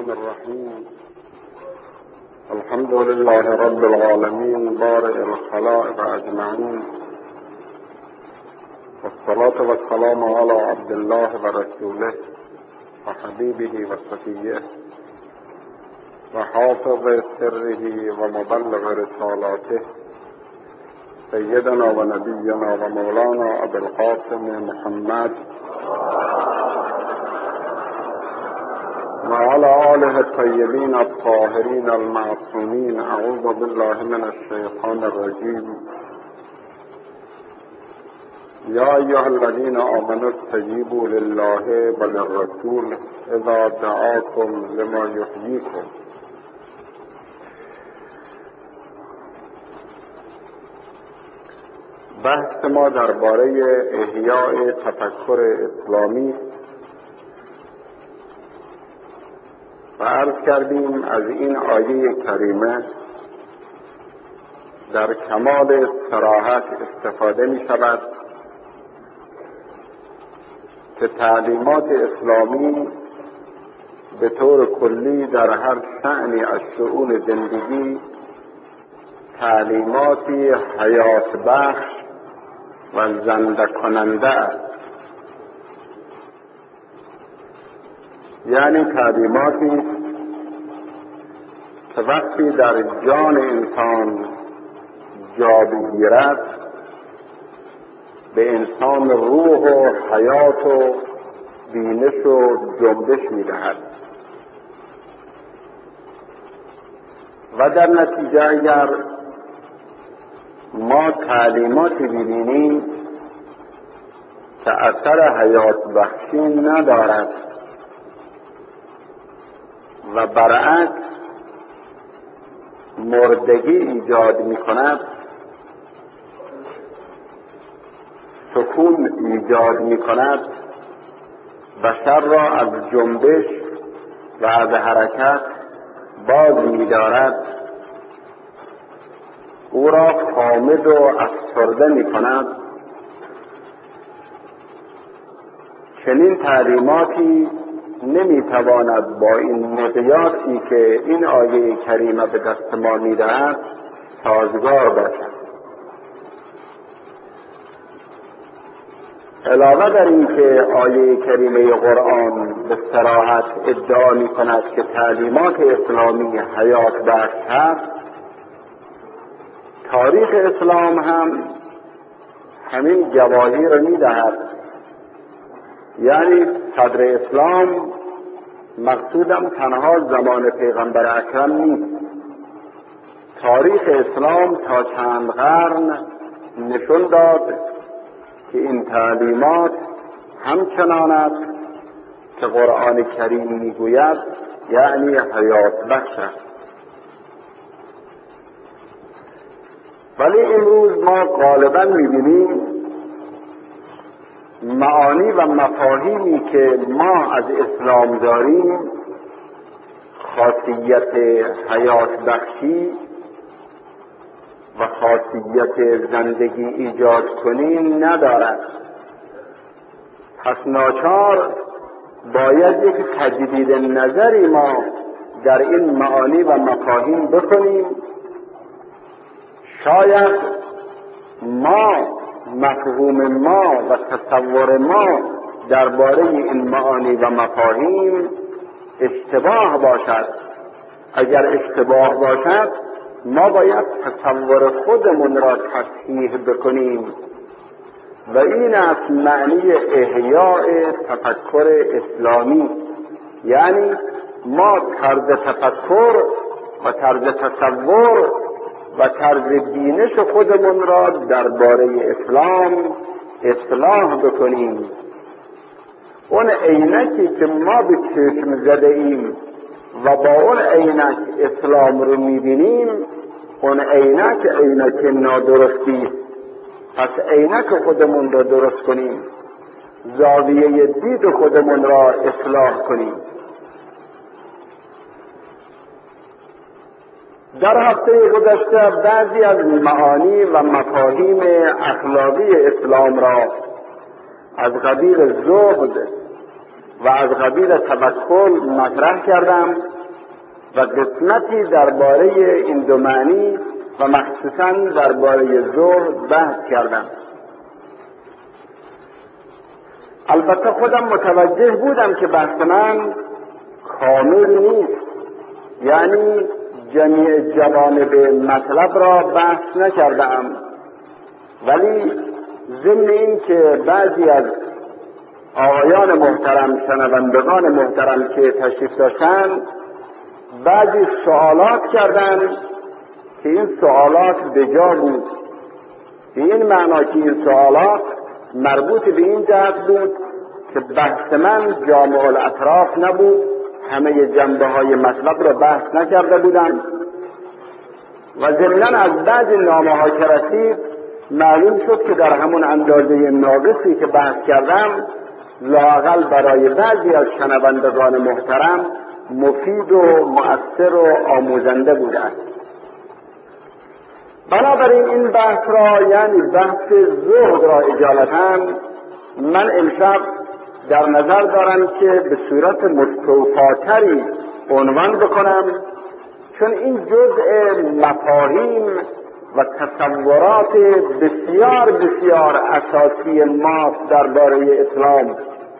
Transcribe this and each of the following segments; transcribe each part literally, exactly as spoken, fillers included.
الرحمن الرحيم. الحمد لله رب العالمين بارئ الخلائق أجمعين، والصلاة والسلام على عبد الله ورسوله وحبيبه وصفيه وحافظ سره ومبلغ رسالاته سيدنا ونبينا ومولانا أبي القاسم محمد وعلى آله الطيبين الطاهرين المعصومين. أعوذ بالله من الشيطان الرجيم. يا أيها الذين آمنوا استجيبوا لله وللرسول إذا دعاكم لما يحييكم. بحث ما درباره احیاء تفکر اسلامی و عرض کردیم از این آیه کریمه در کمال صراحت استفاده می شود که تعلیمات اسلامی به طور کلی در هر شأنی از شؤون زندگی تعلیماتی حیات بخش و زنده کننده است، یعنی تعلیماتی که وقتی در جان انسان جا بگیرد به انسان روح و حیات و بینش و جنبش میدهد و در نتیجه اگر ما تعلیماتی ببینیم که اثر حیات بخشی ندارد و برعکس مردگی ایجاد می کند، سکون ایجاد می کند، بشر را از جنبش و از حرکت باز می دارد، او را خامد و افسرده می کند، چنین تعلیماتی نمی تواند با این مقیاسی که این آیه کریمه به دست ما می دهد سازگار باشد. علاوه در این که آیه کریمه قرآن به صراحت ادعا می کند که تعلیمات اسلامی حیات بخش هست، تاریخ اسلام هم همین گواهی را می دهد. یعنی صدر اسلام مقصودم تنها زمان پیغمبر اکرم نیست. تاریخ اسلام تا چند قرن نشون داد که این تعلیمات همچنان است که قرآن کریم میگوید، یعنی حیات بخش است. ولی امروز ما غالبا میبینیم معانی و مفاهیمی که ما از اسلام داریم خاصیت حیات بخشی و خاصیت زندگی ایجاد کنیم ندارد. پس ناچار باید یک تجدید نظری ما در این معانی و مفاهیم بکنیم. شاید ما مفهوم ما و تصور ما درباره این معانی و مفاهیم اشتباه باشد. اگر اشتباه باشد ما باید تصور خودمون را تصحیح بکنیم و این است معنی احیاء تفکر اسلامی. یعنی ما طرز تفکر و طرز تصور و طرز بینش خودمون را درباره اسلام اصلاح بکنیم. اون عینکی که ما به چشم زده ایم و با اون عینک اسلام رو میبینیم، اون عینک عینک نادرستی. پس عینک خودمون را درست کنیم، زاویه دید خودمون را اصلاح کنیم. در هفته گذشته بعضی از معانی و مفاهیم اخلاقی اسلام را از قبیل زهد و از قبیل توکل مطرح کردم و قسمتی درباره این دو معنی و مخصوصاً درباره زهد بحث کردم. البته خودم متوجه بودم که بحث من کامل نیست، یعنی جمیع جوانب مطلب را بحث نکردم، ولی ضمن این که بعضی از آقایان محترم، شنوندگان محترم که تشریف داشتن بعضی سوالات کردن که این سوالات بجا بود، به این معنا که این سوالات مربوط به این جهت بود که بحث من جامع الاطراف نبود، همه جنبه های مطلب را بحث نکرده بودم و ضمناً از بعضی نامه ها که رسید معلوم شد که در همون اندازه ناقصی که بحث کردم لااقل برای بعضی از شنوندگان محترم مفید و مؤثر و آموزنده بوده است. بنابراین این بحث را، یعنی بحث زهد را اجالتا من امشب در نظر دارم که به صورت مستوفاتری عنوان بکنم، چون این جزء مفاهیم و تصورات بسیار بسیار اساسی ما درباره اسلام.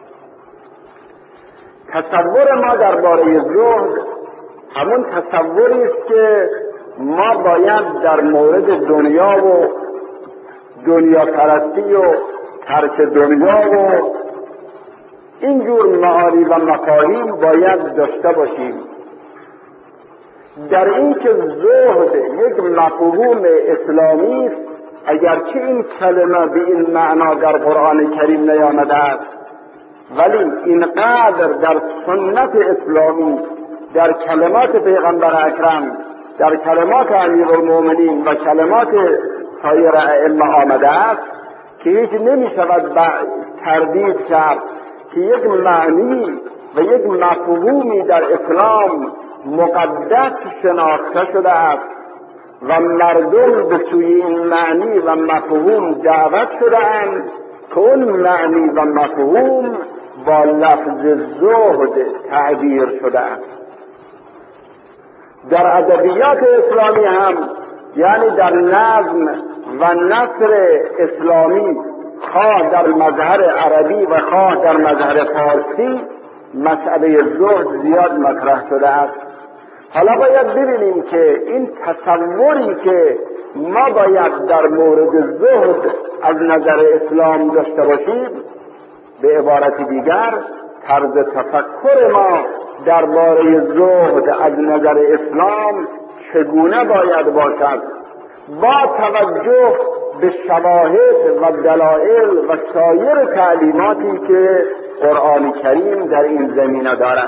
تصور ما درباره زهد همون تصوری است که ما باید در مورد دنیا و دنیا پرستی و ترک دنیا و اینجور معانی و مفاهیم باید داشته باشیم. در این که زهد یک مفهوم اسلامی است، اگرچه این کلمه به این معنا در قرآن کریم نیامده است، ولی اینقدر در سنت اسلامی، در کلمات پیغمبر اکرم، در کلمات امیرالمومنین و کلمات سایر ائمه آمده است که هیچ نمی شود تردید کرد که یک معنی و یک مفهومی در اسلام مقدس شناخته شده است و مردم به سوی این معنی و مفهوم دعوت شده اند که اون معنی و مفهوم با لفظ زهد تعبیر شده است. در ادبیات اسلامی هم، یعنی در نظم و نثر اسلامی، خواه در مظهر عربی و خواه در مظهر فارسی، مسئله زهد زیاد مطرح شده است. حالا باید ببینیم که این تصوری که ما باید در مورد زهد از نظر اسلام داشته باشیم، به عبارت دیگر طرز تفکر ما درباره زهد از نظر اسلام چگونه باید باشد، با توجه به شواهد و دلایل و سایر تعلیماتی که قرآن کریم در این زمینه دارد.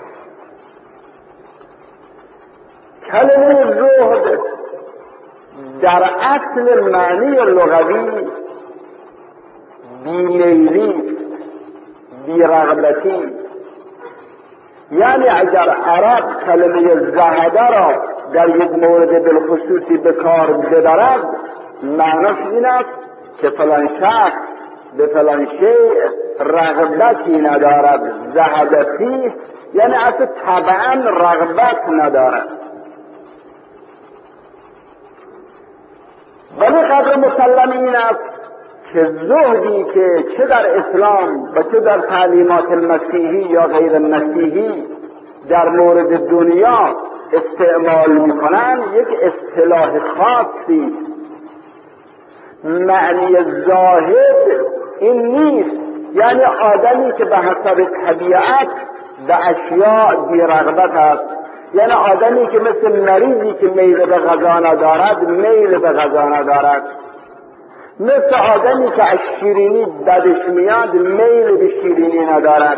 کلمه زهد در اصل معنی لغوی بیمیلی، بیرغبتی، یعنی اگر عرب کلمه زهده را در یک مورد بالخصوصی به کار ببرد، معناش این است که فلان شخص به فلان شیء رغبتی ندارد، زهدتی، یعنی اصلا طبعا رغبت ندارد. ولی قدر مسلم این است که زهدی که چه در اسلام و چه در تعلیمات مسیحی یا غیر مسیحی در مورد دنیا استعمال میکنن یک اصطلاح خاصی، معنی زاهد این نیست، یعنی آدمی که به حسب طبیعت به اشیاء بی‌رغبت است، یعنی آدمی که مثل مریضی که میل به غذا ندارد میل به غذا ندارد، مثل آدمی که از شیرینی بدش میاد میل به شیرینی ندارد،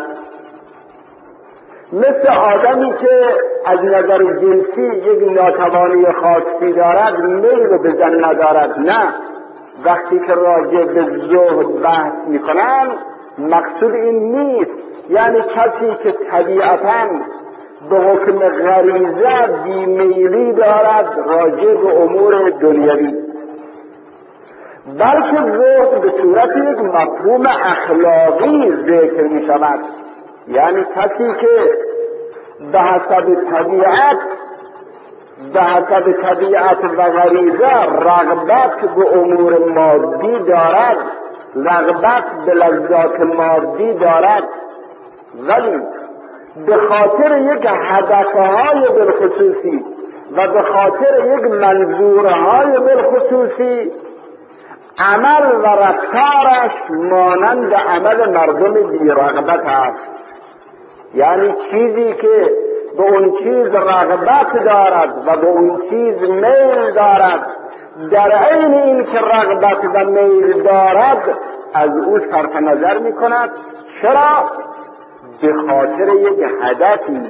مثل آدمی که از نظر جنسی یک ناتوانی خاصی دارد میل به زن ندارد. نه، وقتی که راجع به زهد بحث میکنن مقصود این نیست، یعنی کسی که طبیعتاً به حکم غریزه بیمیلی دارد راجع به امور دنیوی، بلکه زهد به صورت یک مفهوم اخلاقی ذکر می شود، یعنی کسی که به حسب طبیعت به حسب طبیعت و غریزه رغبت به امور مادی دارد، رغبت به لذات مادی دارد، ولی به خاطر یک هدفهای بالخصوصی و به خاطر یک منظورهای بالخصوصی عمل و رفتارش مانند عمل مردم بی رغبت است. یعنی چیزی که به اون چیز رغبت دارد و به اون چیز میل دارد، در عین این که رغبت و میل دارد از او صرف نظر می کند. چرا؟ به خاطر یک هدفی.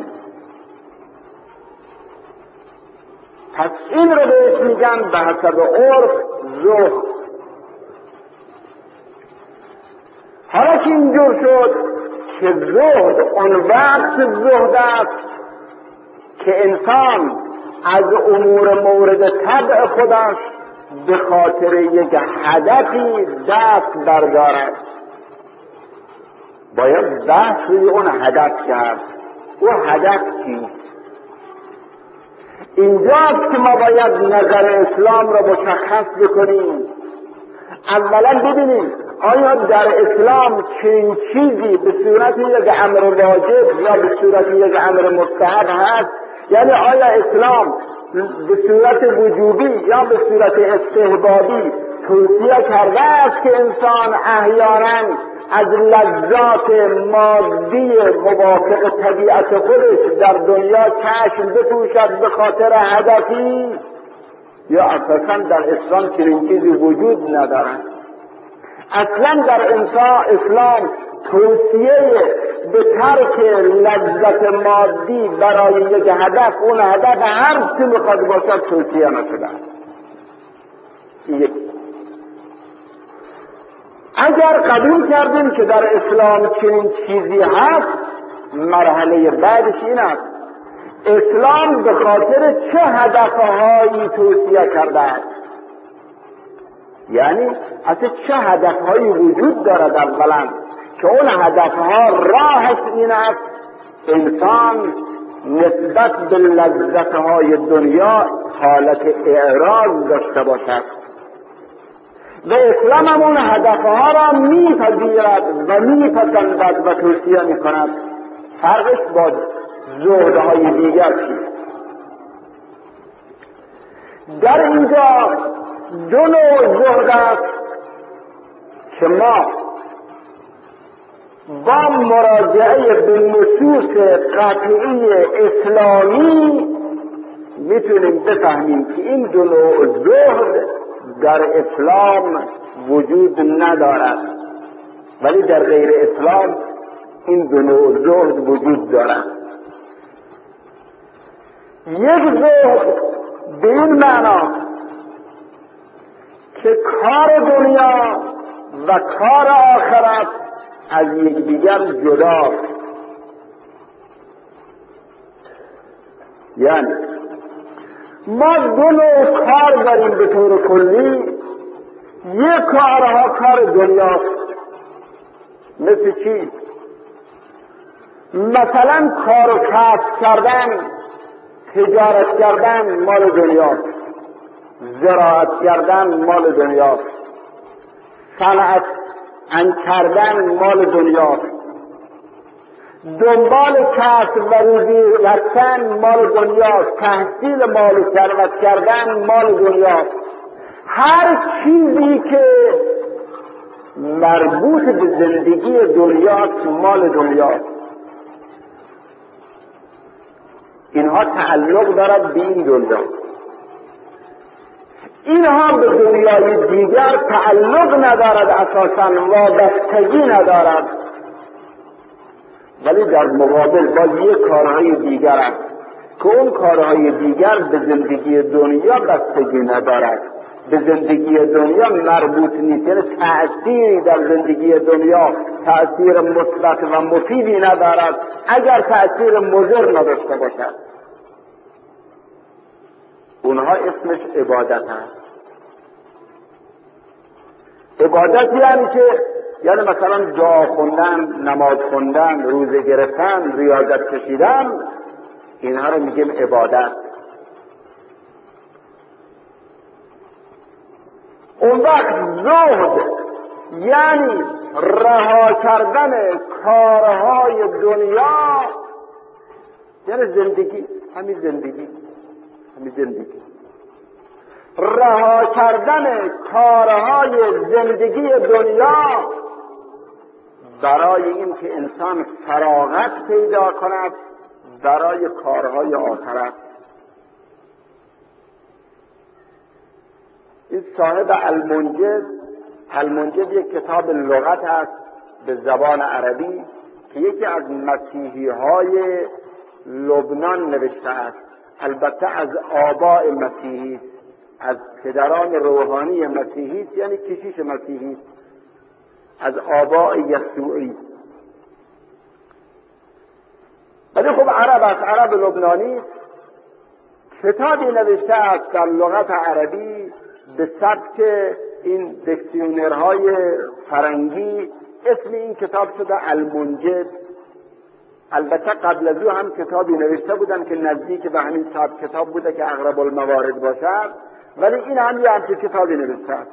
پس این رو بهش میگن به حسب عرف زهد. حالا که اینجور شد که زهد اون وقت زهد است که انسان از امور مورد طبع خودش به خاطر یک هدفی دست بردارد. باید بحث روی اون هدف کرد. او هدف چیست؟ اینجاست که ما باید نظر اسلام را مشخص بکنیم. اولا ببینیم آیا در اسلام چنین چیزی به صورت یک امر واجب یا به صورت یک امر مستحب هست؟ یعنی آیا اسلام به صورت وجوبی یا به صورت استحبابی توصیه کرده است که انسان احیانا از لذات مادی موافق طبیعت خودش در دنیا چشم بپوشد به خاطر هدفی، یا اساسا در اسلام چنین چیزی وجود ندارد؟ اصلا در انسان اسلام توصیه به ترک لذت مادی برای یک هدف، اون هدف هر چی میخواد باشد، توصیه نشده. یک اگر قبول کردیم که در اسلام چنین چیزی هست، مرحله بعدش این است: اسلام به خاطر چه هدفهایی توصیه کرده است؟ یعنی اصلا چه هدفهایی وجود دارد اولا که اون هدفها راهش این است انسان نسبت به لذتهای دنیا حالت اعراض داشته باشد. و اسلام هم اون هدفها را میپذیرد و میپسندد و توصیه میکند. فرقش با زهدهای دیگر چیست؟ در اینجا دو نوع زهد است که ما با مراجعه به نصوص قطعی اسلامی میتونیم بفهمیم که این دو نوع زهد در اسلام وجود ندارد، ولی در غیر اسلام این دو نوع زهد وجود دارد. یک زهد به این معنا که کار دنیا و کار آخرت از یکدیگر جداست. یعنی ما دو نوع کار داریم به طور کلی. یک کارها کار دنیاست. مثل چی؟ مثلا کار و کسب کردن، تجارت کردن مال دنیاست، زراعت کردن مال دنیاست، صنعت ان کردن مال دنیاست، دنبال کسب و روزی رفتن مال دنیاست، تحصیل مال و ثروت کردن مال دنیاست. هر چیزی که مربوط به زندگی دنیاست مال دنیاست. اینها تعلق دارد به این دنیا. اینها به دنیای دیگر تعلق ندارد، اساساً وابستگی ندارد، ولی در مقابل با یک کارهای دیگر است که اون کارهای دیگر به زندگی دنیا بستگی ندارد، به زندگی دنیا مربوط نیست. یعنی تأثیری در زندگی دنیا تأثیر مثبت و مفیدی ندارد اگر تأثیر مضر نداشته باشد. اونها اسمش عبادت هست. عبادت یعنی که یعنی مثلا دعا خوندن، نماز خوندن، روزه گرفتن، ریاضت کشیدن، اینها رو میگیم عبادت. اون وقت زهد یعنی رها کردن کارهای دنیا، یعنی زندگی، همین زندگی همین زندگی رها کردن کارهای زندگی دنیا برای این که انسان فراغت پیدا کند برای کارهای آخرت. این صاحب المنجد، المنجد یک کتاب لغت است به زبان عربی که یکی از مسیحی های لبنان نوشته است، البته از آباء مسیحی، از پدران روحانی مسیحی، یعنی کشیش مسیحی، از آباء یسوعی. ولی خب عرب است، عرب لبنانی. کتابی نوشته است در لغت عربی به سبک این دیکشنری‌های فرنگی، اسم این کتاب شده المنجد. البته قبل از او هم کتابی نوشته بودن که نزدیک به همین سبک کتاب بوده که اقرب الموارد باشد، ولی این هم یه همچه کتابی نوشته است.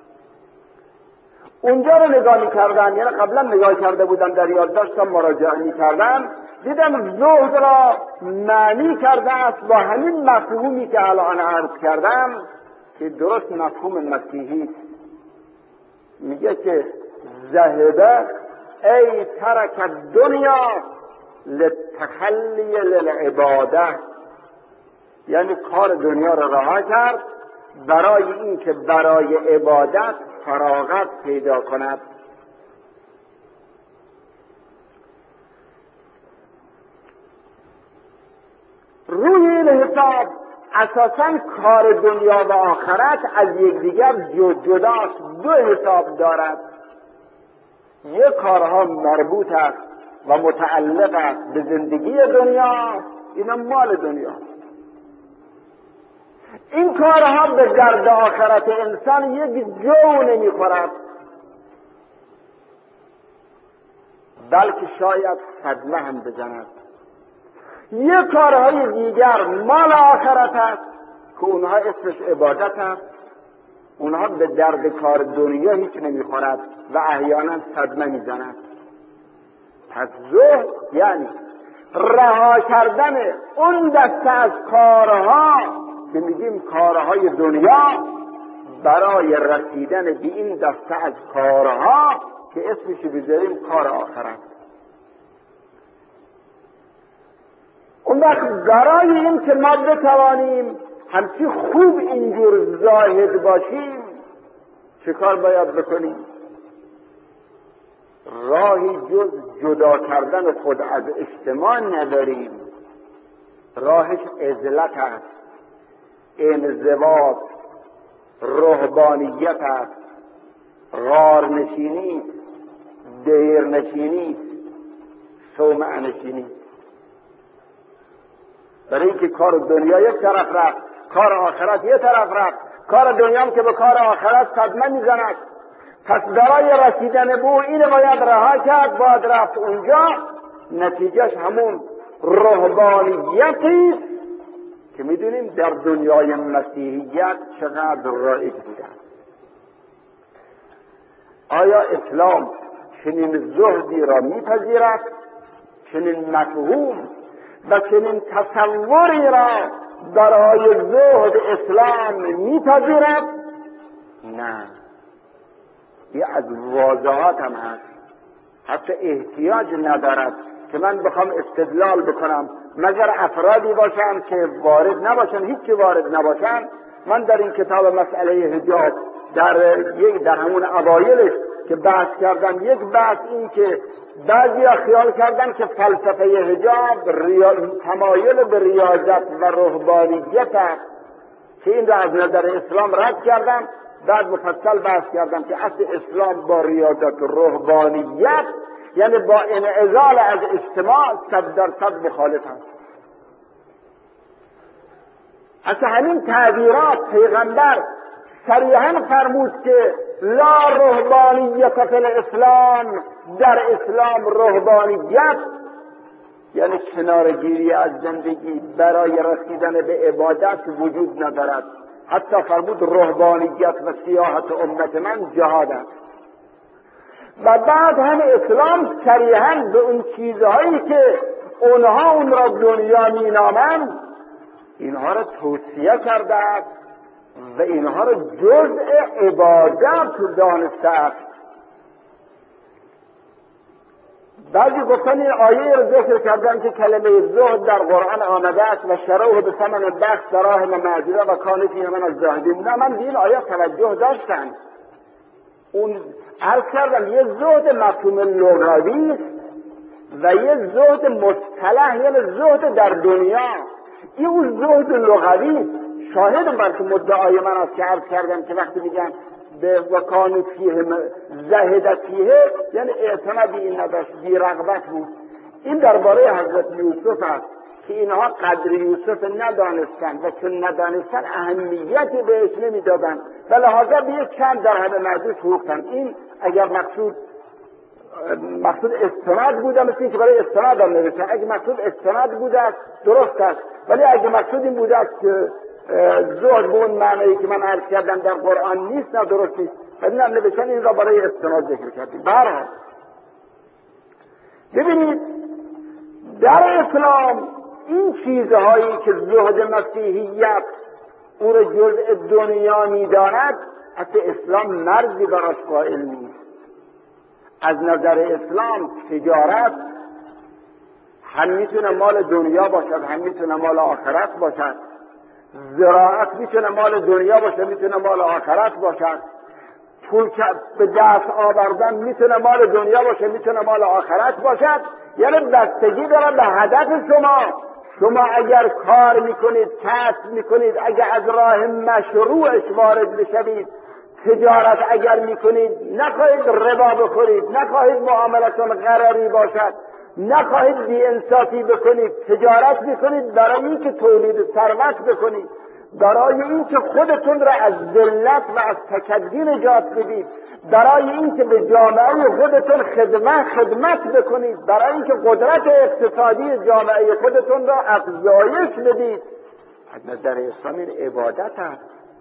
اونجا رو نگاه می‌کردم، یعنی قبلا نگاه کرده بودم، در یادداشتم مراجعه می‌کردم، دیدم زهد را معنی کرده است با همین مفهومی که الان عرض کردم که درست مفهوم مسیحی. میگه که ذهبه ای ترک الدنیا للتخلی للعباده، یعنی کار دنیا را رها کرد برای این که برای عبادت فراغت پیدا کند. روی این حساب اساساً کار دنیا و آخرت از یکدیگر جداست، دو حساب دارد. یک کارها مربوط است و متعلق است به زندگی دنیا، اینا مال دنیا. این کارها به درد آخرت انسان یک جو نمیخورد، بلکه شاید صدمه هم بزند. یک کارهای دیگر مال آخرت است که اونها اسمش عبادت است، اونها به درد کار دنیا هیچ نمیخورد و احیانا صدمه میزند. پس زهد یعنی رها کردن اون دسته از کارها که میگیم کارهای دنیا برای رسیدن به این دسته از کارها که اسمش بذاریم کار آخرت. اون وقت برای این که ما بتوانیم همچی خوب اینجور زاهد باشیم چه کار باید بکنیم؟ راهی جز جدا کردن خود از اجتماع نداریم. راهش عزلت است، انضباط، رهبانیت است، غارنشینی، دیرنشینی، صومعه‌نشینی. برای اینکه کار دنیا یک طرف رفت، کار آخرت یک طرف رفت. کار دنیا هم که به کار آخرت صدمه میزند، پس برای رسیدن به این باید رها کرد، باید رفت اونجا. نتیجهش همون رهبانیتی که میدونیم در دنیای مسیحیت چقدر رایج بوده. آیا اسلام چنین زهدی را میپذیرد؟ چنین مفهوم و چنین تصوری را برای زهد اسلام میپذیرد؟ نه. یه از واضحات هم هست، حتی احتیاج ندارد که من بخوام استدلال بکنم، مگر افرادی باشن که وارد نباشن، هیچی وارد نباشن. من در این کتاب مسئله حجاب در یک در همون اوایلش که بحث کردم، یک بحث این که بعضی خیال کردن که فلسفه حجاب ریا... تمایل به ریاضت و رهبانیت است، که این را از نظر اسلام رد کردم. بعد مفصل بحث کردم که اصل اسلام با ریاضت و رهبانیت یعنی با انعزال از اجتماع صد درصد مخالف است. اصلا همین تعبیرات پیغمبر صریحا فرمود که لا رهبانیت فی الاسلام، در اسلام رهبانیت یعنی کنارگیری از زندگی برای رسیدن به عبادت وجود ندارد. حتی فرمود رهبانیت و سیاحت امت من جهاد است. و بعد هم اسلام صریحاً به اون چیزهایی که اونها اون را دنیا مینامند اینها را توصیه کرده است و اینها را جزء عبادت دانسته است. بعضی گفتن این آیه را ذکر کردن که کلمه زهد در قرآن آمده است و شروه به ثمن بخش دراهم معدوده و کان فیه من الزاهدین. نه، من به این آیه توجه داشتم. اون عرض کردم یه زهد مفهوم لغوی است و یه زهد مصطلح، یعنی زهد در دنیا. این اون زهد لغوی شاهد بر که مدعای من است که عرض کردم که وقتی میگن به وکان فیه زهد فیه یعنی اعتنا به این نداشت، بی رغبت بود. این درباره حضرت یوسف است که اینها قدر یوسف ندانستند و چون ندانستند اهمیتی بهش نمیدادند و لحاظا به یک چند درهم معدود فروختند. این اگر مقصود مقصود استناد بوده مثل این که برای استناد هم نوشتن. اگه مقصود استناد بوده است درست است، ولی اگه مقصود این بوده است که زهد به اون معنی که من عرض کردم در قرآن نیست، نه درست نیست. ولی هم نوشتن این را برای استناد ذکر کردیم. برای ببینید در اسلام این چیزهایی که زهد مسیحیت او را جزء دنیا می‌داند، حتی اسلام مرزی براش قائل نیست. از نظر اسلام تجارت هم میتونه مال دنیا باشد، هم میتونه مال آخرت باشد. زراعت میتونه مال دنیا باشه، میتونه مال آخرت باشد. پول به دست آوردن میتونه مال دنیا باشه، میتونه مال آخرت باشد. یعنی بستگی داره به هدف شما. شما اگر کار میکنید، کسب میکنید، اگر از راه مشروعش وارد بشوید، تجارت اگر میکنید، نخواهید ربا بخورید، نخواهید معاملتون قراری باشد، نخواهید بی انصافی بکنید. تجارت میکنید برای اینکه تولید ثروت بکنید، برای اینکه خودتون را از ذلت و از تکدی نجات بدید، برای اینکه به جامعه خودتون خدمت خدمت بکنید، برای اینکه قدرت اقتصادی جامعه خودتون را افزایش بدید. از نظر اسلام این عبادت است.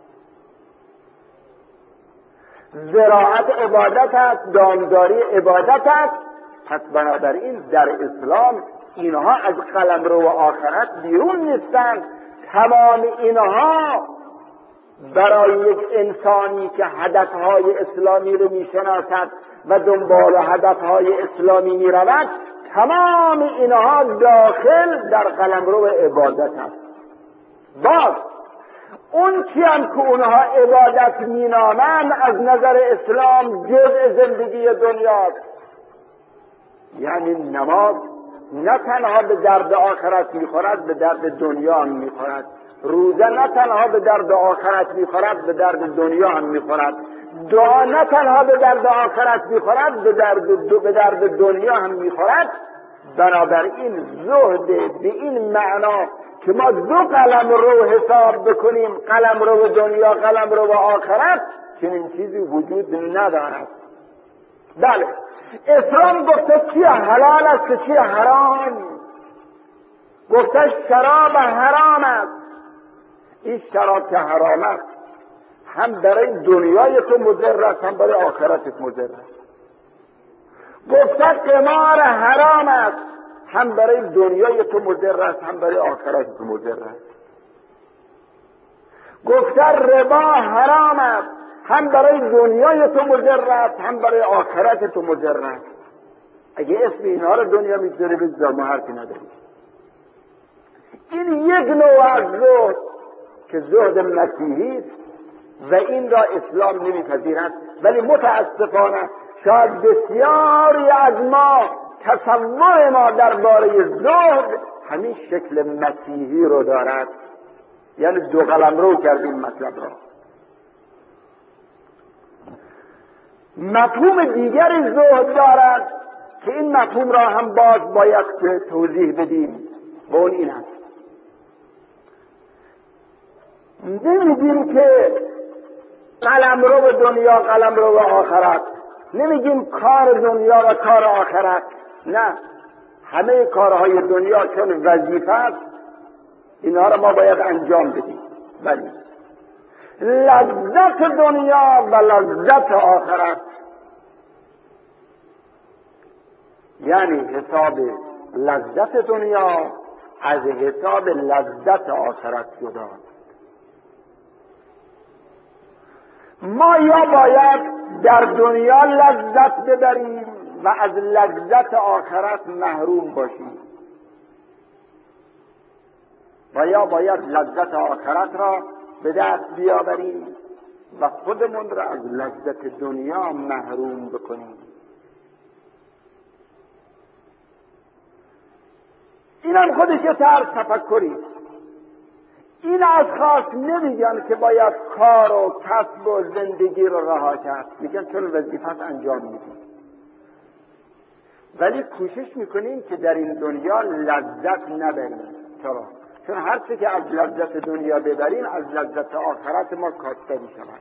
زراعت عبادت است، دامداری عبادت است. پس بنابراین در اسلام اینها از قلمرو و آخرت بیرون نیستند. تمام اینها برای یک انسانی که هدفهای اسلامی رو میشناسد و دنبال هدفهای اسلامی میرود، تمام اینها داخل در قلمرو عبادت است. باز اون چی هم که اونها عبادت مینامند از نظر اسلام جزء زندگی دنیاست. یعنی نماز نه تنها به درد آخرت میخورد، به درد دنیا هم میخورد. روزه نه تنها به درد آخرت میخورد، به درد دنیا هم میخورد. دعا نه تنها به درد آخرت میخورد، به درد به درد دنیا هم میخورد. بنابراین زهد به این معنا که ما دو قلم رو حساب بکنیم، قلم رو دنیا، قلم رو آخرت، چنین چیزی وجود ندارد. بله، اسلام گفته چی حلال است و چی حرام. گفته شراب حرام است. این شراب که حرام است هم برای دنیای تو مضر است، هم برای آخرتت مضر است. گفته قمار حرام است، هم برای دنیای تو مضر است، هم برای آخرت تو مضر است. گفته ربا حرام است، هم برای دنیای تو مضر است، هم برای آخرت تو مضر است. اگه اسم اینها رو دنیا میذاره بذار، ما حرفی نداریم. این یک نوع از زهد که زهد مسیحی است و این را اسلام نمیپذیرد. ولی متاسفانه شاید بسیاری از ما تصور ما درباره زهد همین شکل مسیحی رو دارد. یعنی دو قلمرو کردیم مطلب را. مفهوم دیگری زهد دارد که این مفهوم را هم باز باید توضیح بدیم و اون این هست. نمیگیم که قلمرو دنیا، قلمرو آخرت. نمیگیم کار دنیا و کار آخرت. نه، همه کارهای دنیا چون وظیفه است، اینها را ما باید انجام بدیم. ولی لذت دنیا و لذت آخرت. یعنی حساب لذت دنیا از حساب لذت آخرت جدا. ما یا باید در دنیا لذت ببریم و از لذت آخرت محروم باشیم، و یا باید لذت آخرت را به دست بیاوریم و خودمون را از لذت دنیا محروم بکنیم. اینم خودش یه طرز تفکری. این اشخاص نمیگن که باید کار و کسب و زندگی رو رها کرد، میگن چون وظیفت انجام میدیم، ولی کوشش میکنیم که در این دنیا لذت نبریم. چرا؟ چون هر چه که از لذت دنیا ببریم از لذت آخرت ما کاسته میشود.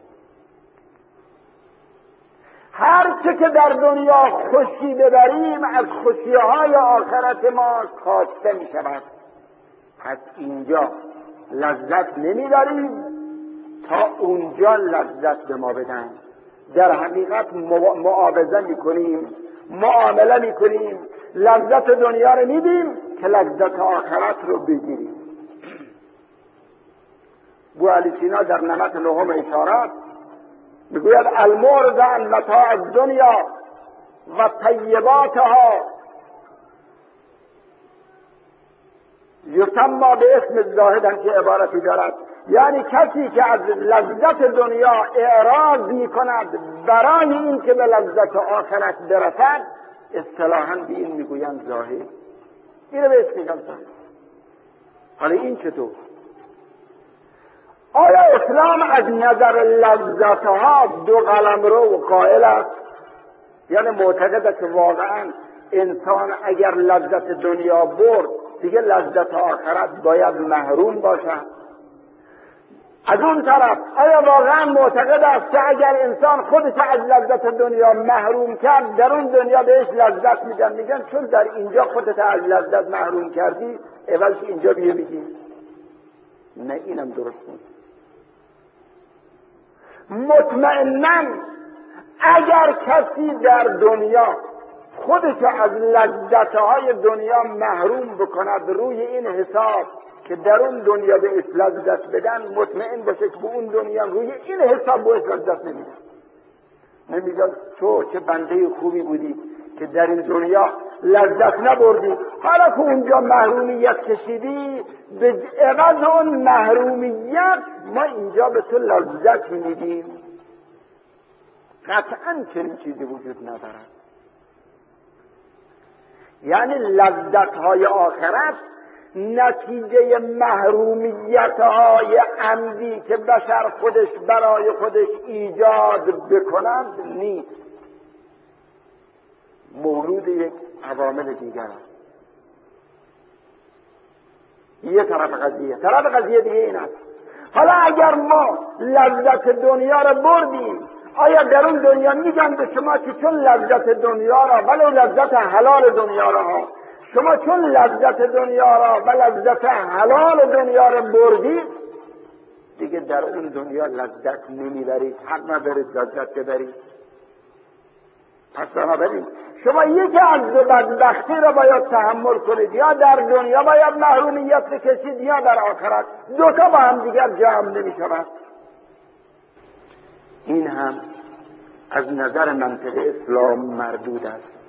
هر چه که در دنیا خوشی ببریم از خوشیهای آخرت ما کاسته میشود. پس اینجا لذت نمیبریم تا اونجا لذت به ما بدن. در حقیقت معاوضه میکنیم، معامله میکنیم، لذت دنیا رو میدیم که لذت آخرت رو بگیریم. بو علی سینا در نمط نهم اشارات میگوید المرض عن متاع الدنیا و طیباتها یسمى به اسم الزاهد، هم که عبارتی دارد، یعنی کسی که از لذت دنیا اعراض میکند برای این که به لذت آخرت برسد اصطلاحاً به این میگویند زاهد. اینو به اسم میگن زاهد. حالا این چطور؟ آیا اسلام از نظر لذتها دو قلمرو قائل است؟ یعنی معتقد که واقعا انسان اگر لذت دنیا برد دیگه لذت آخرت باید محروم باشد؟ از اون طرف آیا واقعا معتقد است که اگر انسان خودش از لذت دنیا محروم کرد در اون دنیا بهش لذت میدن؟ میگن چون در اینجا خودت از لذت محروم کردی اولش اینجا بیه بگی. نه، اینم درست نیست. مطمئناً اگر کسی در دنیا خودش از لذتهای دنیا محروم بکند روی این حساب که در اون دنیا به لذت بدن، مطمئن باشه که به اون دنیا روی این حساب به لذت نمیدن. نمیگن تو چه بنده خوبی بودی که در این دنیا لذت نبردی، حالا که اونجا محرومیت کشیدی به عوض اون محرومیت ما اینجا به تو لذت میدیم. قطعاً چنین چیزی وجود ندارد. یعنی لذت‌های آخرت نتیجه محرومیت‌های عمدی که بشر خودش برای خودش ایجاد بکنند نیست، مولود یک عوامل دیگر است. یه طرف قضیه. طرف قضیه دیگه این است، حالا اگر ما لذت دنیا را بردیم، آیا در اون دنیا میگن به شما که چون لذت دنیا را ولو لذت حلال دنیا را ها شما چون لذت دنیا را و لذت حلال دنیا را بردید دیگه در اون دنیا لذت نمیبرید، حق ندارید لذت ببرید؟ پس بنابراین شما یکی از دو بدبختی را باید تحمل کنید، یا در دنیا باید محرومیت بکشید یا در آخرت. دوتا با هم دیگر جمع نمیشود. این هم از نظر منطق اسلام مردود است.